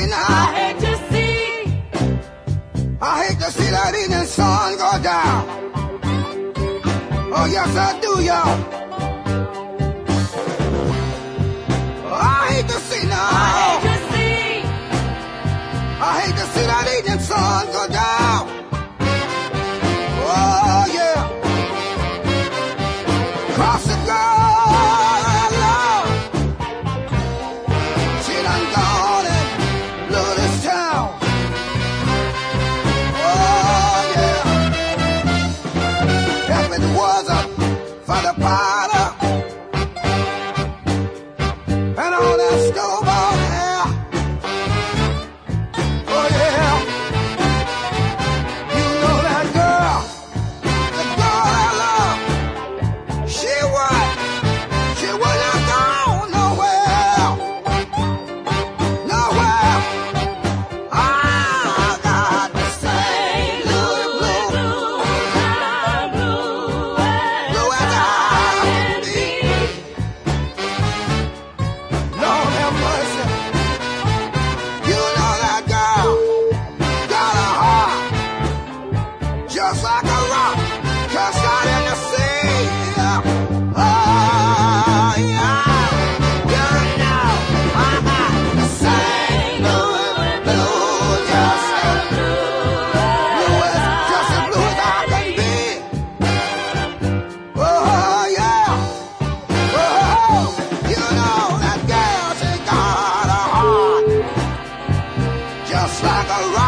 see now. I hate to see. I hate to see that evening sun go down. Oh yes I do, y'all. I hate to see now. I hate to see. I hate to see that evening sun go down. Oh yeah. Cross the girl I love. She done gone and blew this town. Oh yeah. If it wasn't for the powder and all that stove out there. Oh yeah. You know that girl, the girl I love. She would not go nowhere. Nowhere. I got the St. Louis blue. Blue as I can be. Lord have mercy. You know that girl got a heart just like a rock cast out in the sea. Oh yeah. You know I got the St. Louis blue, just as blue as I can be. Oh yeah. Oh, you know that girl, she got a heart just like a rock.